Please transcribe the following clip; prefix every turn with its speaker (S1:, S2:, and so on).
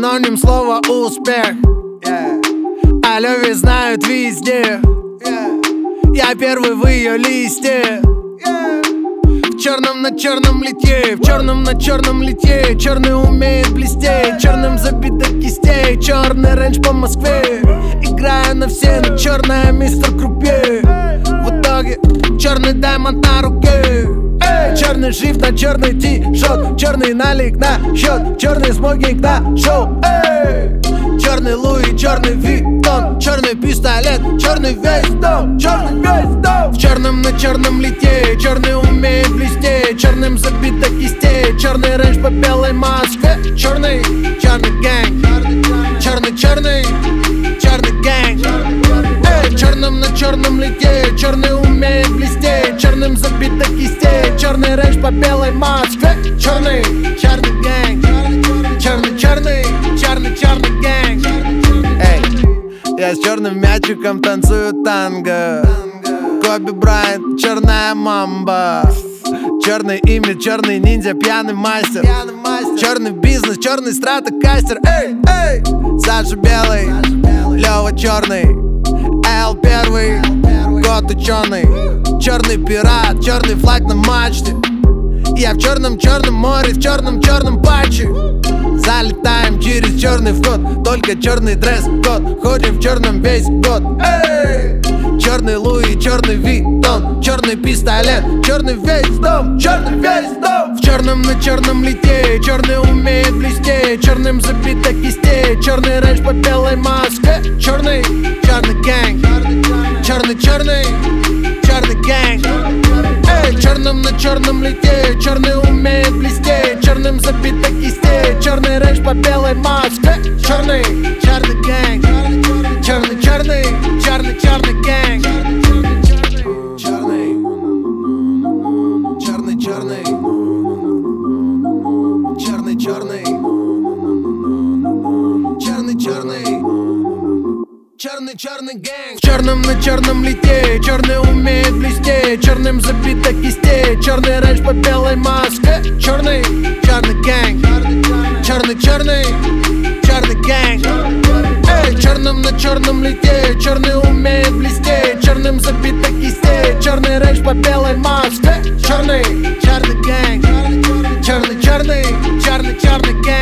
S1: Синоним слова успех. О любви знают везде. Я первый в ее листе. В черном на черном литье, в черном на черном литье. Черный умеет блестеть, черным забит до кистей. Черный рейндж по Москве, играя на все, но черная мистер Крупье. В итоге черный даймонд на руке. Черный шрифт на черный ти-шот, черный налик на счет, черный смокинг на шоу. Черный Луи, черный Виттон, черный пистолет, черный весь дом, черный весь дом. В черном на черном литье, черный умеет блестеть, черным забит до кистей. Черный рейндж по белой Москве, черный, черный гэнг, черный, черный, черный гэнг. Черным на черном литье, черный умеет блестеть, черным забит до кистей. Черный рейндж по белой Москве, черный, черный гэнг, черный, черный, черный, черный гэнг. Я с черным мячиком танцую танго. Коби Брайант, черная мамба. Черный имидж, черный ниндзя, пьяный мастер. Черный бизнес, черный стратокастер. Саша белый, Лёва черный, Эл первый, год ученый. Черный пират, черный флаг на мачте. Я в черном море, в черном патче. Залетаем через черный вход, только черный дресс-код. Ходим в черном весь год. Черный Луи, черный Виттон, черный пистолет, черный весь дом, черный весь дом. В черном на черном литье, черный умеет блестеть, черным забит до кистей. Черный рейндж по белой Москве, черный, черный гэнг, черный, черный, черный гэнг. Черным на черном литье, черный умеет блестеть, черным забит до кистей. Черный рейндж по белой Москве, черный, черный гэнг, черный, черный, черный, черный гэнг. Черный, черный, черный, черный, черный, черный, черный, черный, черный гэнг. В черном на черном литье, черный умеет блестеть, черным забит до кистей. Черный рейндж по белой Москве, черный, черный гэнг, черный, черный, черный гэнг. Черным на черном литье, черный умеет блестеть, черным забит до кистей. Черный рейндж по белой Москве, черный, черный гэнг, черный, черный, черный, черный гэнг.